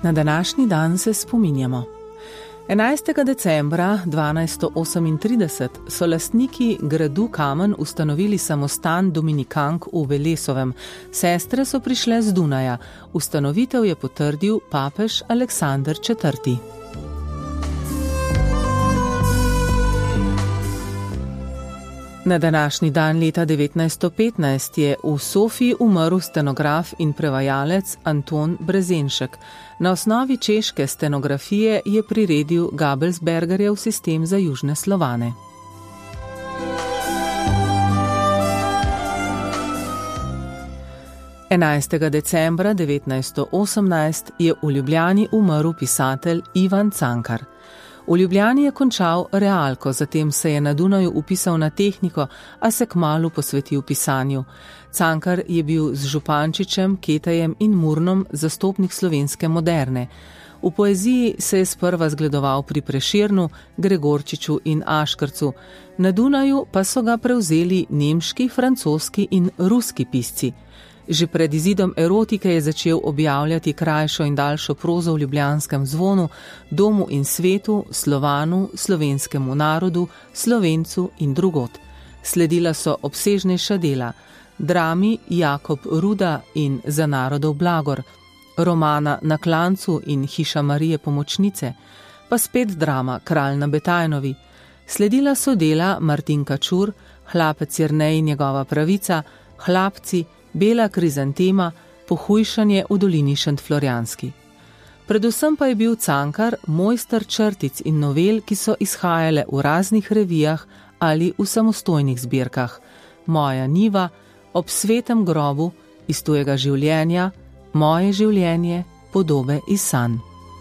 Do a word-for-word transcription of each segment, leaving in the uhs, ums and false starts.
Na današnji dan se spominjamo. enajstega decembra dvanajststo osemintrideset so lastniki gradu Kamen ustanovili samostan dominikank v Velesovem. Sestre so prišle z Dunaja. Ustanovitev je potrdil papež Aleksander četrti. Na današnji dan leta devetnajststo petnajst je v Sofiji umrl stenograf in prevajalec Anton Brezenšek. Na osnovi češke stenografije je priredil Gabelsbergerjev sistem za južne Slovane. enajstega decembra devetnajststo osemnajst je v Ljubljani umrl pisatelj Ivan Cankar. V Ljubljani je končal realko, zatem se je na Dunaju upisal na tehniko, a se kmalu posvetil pisanju. Cankar je bil z Župančičem, Ketajem in Murnom zastopnik slovenske moderne. V poeziji se je sprva zgledoval pri Prešernu, Gregorčiču in Aškrcu. Na Dunaju pa so ga prevzeli nemški, francoski in ruski pisci. Že pred izidom erotike je začel objavljati krajšo in daljšo prozo v ljubljanskem Zvonu, Domu in svetu, Slovanu, slovenskemu narodu, Slovencu in drugod. Sledila so obsežnejša dela, drami Jakob Ruda in Za narodov blagor, romana Na klancu in Hiša Marije Pomočnice, pa spet drama Kralj na Betajnovi. Sledila so dela Martinka Čur, Hlapec Jernej in njegova pravica, Hlapci, Bela krizantema, Pohujšanje v dolini Šentflorjanski. Predvsem pa je bil Cankar mojster črtic in novel, ki so izhajale v raznih revijah ali v samostojnih zbirkah. Moja njiva, Ob svetem grobu, Iz tujega življenja, Moje življenje, Podobe iz sanj.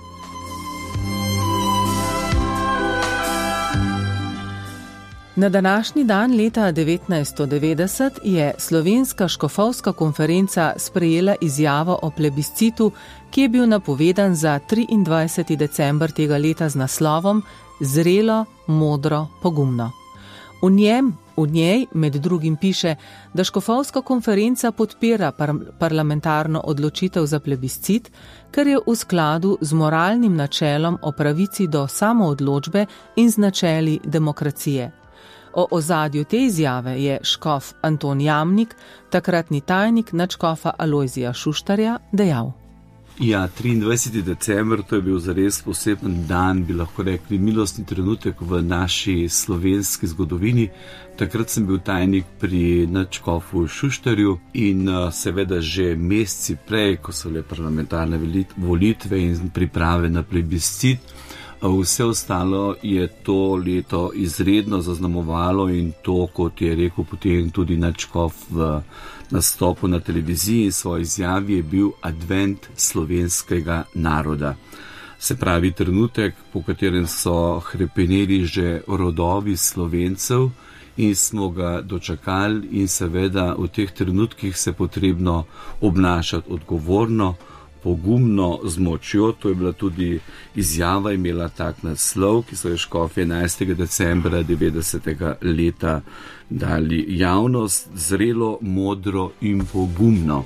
Na današnji dan leta devetnajststo devetdeset je Slovenska škofovska konferenca sprejela izjavo o plebiscitu, ki je bil napovedan za triindvajseti december tega leta z naslovom Zrelo, modro, pogumno. V njem, v njej med drugim piše, da škofovska konferenca podpira par parlamentarno odločitev za plebiscit, ker je v skladu z moralnim načelom o pravici do samoodločbe in z načeli demokracije. O ozadju te izjave je škof Anton Jamnik, takratni tajnik nadškofa Alojzija Šuštarja, dejal. Ja, triindvajseti december, to je bil zares poseben dan, bi lahko rekli milostni trenutek v naši slovenski zgodovini. Takrat sem bil tajnik pri nadškofu Šuštarju in seveda že meseci prej, ko so le parlamentarne volitve in priprave na plebiscit. Vse ostalo je to leto izredno zaznamovalo in to, kot je rekel potem tudi nadškof v nastopu na televiziji in svoji izjavi, je bil advent slovenskega naroda. Se pravi trenutek, po katerem so hrepeneli že rodovi Slovencev in smo ga dočakali in seveda v teh trenutkih se potrebno obnašati odgovorno, pogumno, z močjo. To je bila tudi izjava, imela tak naslov, ki so jo škofje enajstega decembra devetdesetega leta dali javnost, zrelo, modro in pogumno.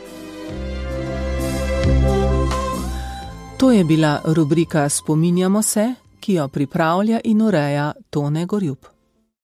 To je bila rubrika Spominjamo se, ki jo pripravlja in ureja Tone Gorjup.